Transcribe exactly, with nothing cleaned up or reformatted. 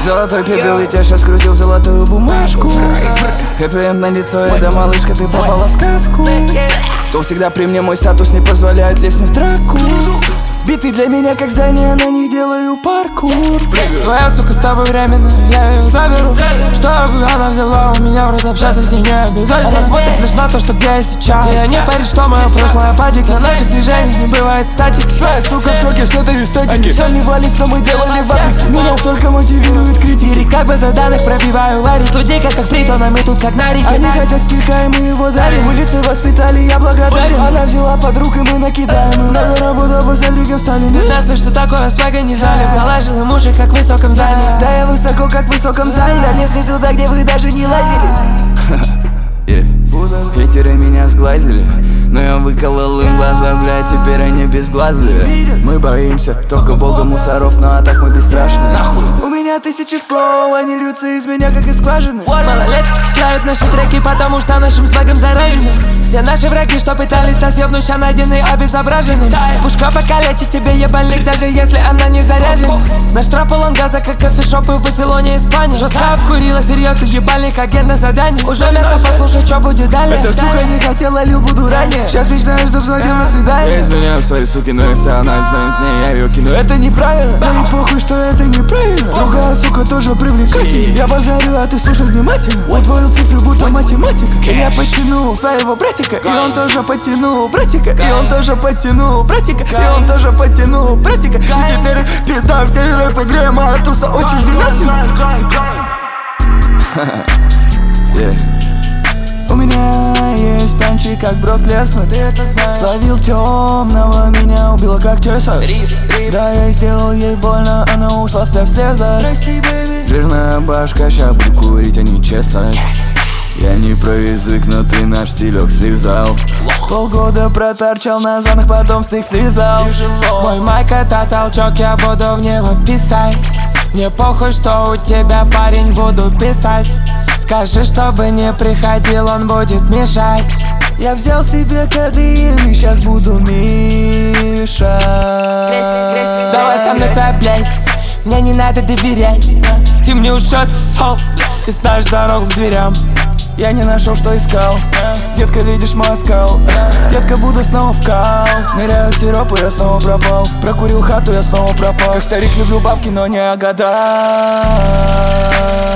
Золотой пепел, ведь я сейчас крутил золотую бумажку. Хэппи-энд на лицо, это малышка, ты попала в сказку. Стол всегда при мне, мой статус не позволяет лезть мне в драку. Биты для меня как здание, на них делаю паркур. Твоя сука с тобой временно, я ее заберу. Чтобы она взяла у меня в рот, общаться с ней не обязательно. Она смотрит лишь на то, что где я сейчас. И не парит, что мое прошлое падик. На наших движениях не бывает статики. Твоя сука в шоке с этой эстетики. Они сомневались, но мы делали ваприки. Меня только мотивирует критики. И как бы заданных пробиваю варит. Тут дико как притон, а мы тут как на реке. Они хотят стилька, и мы его дарим. Улицы воспитали, я благодарен. Она взяла подруг, и мы накидаем. Надо работать, посмотри, стали. Без нас вы что такое свага не знали. Заложила уши, как в высоком здании. Да я высоко, как в высоком здании. Залез не туда, где вы даже не лазили. yeah. Хейтеры меня сглазили, но я выколол им глаза, блядь, теперь они безглазые. Мы боимся только бога мусоров, ну а так мы бесстрашны. У меня тысячи флоу, они льются из меня, как из скважины. Малолетки качают наши треки, потому что нашим свагом заражены. Все наши враги, что пытались нас ебнуть, ща найдены обезображены. Пушка покалечит тебе ебальник, даже если она не заряжена. Наш троп полон газа, как кофешопы в Барселоне, Испании. Жестко обкурила, серьезный ебальник, агент на задании. Уже мясо, послушай, что будет далее. Эта сука не хотела, лил, буду ранее. Сейчас мечтаю, чтоб звонил на свидание. Я изменяю своей суки, но если она изменит мне, я ее кину. Это неправильно, да и похуй, что это неправильно. Другая сука тоже привлекательна. Я базарю, а ты слушай внимательно. Удвоил цифры, будто математика. И я подтянул своего братика, и он тоже подтянул братика. И он тоже подтянул братика. И он тоже подтянул братика. И теперь пизда, все рэп игре, моя туса очень влиятельна. yeah. У меня есть танчик, как Брок Леснер, ты это знаешь. Словил темного, меня убила как Чесар. Да, я сделал ей больно, она ушла, вслед слеза. Жирная башка, ща буду курить, а не чесать. Я не про язык, но ты наш стилек слезал. Полгода проторчал на зонах, потом стык слезал. Мой майк это толчок, я буду в него писать. Мне похуй, что у тебя парень, буду писать. Скажи, чтобы не приходил, он будет мешать. Я взял себе кодеин и сейчас буду мешать. Давай со мной твоя блядь, мне не надо доверять. Ты мне уж отсол, ты знаешь дорогу к дверям. Я не нашел, что искал. Детка, видишь мой оскал. Детка, буду снова в кал. Ныряю сироп, и я снова пропал. Прокурил хату, я снова пропал. Как старик, люблю бабки, но не о годах.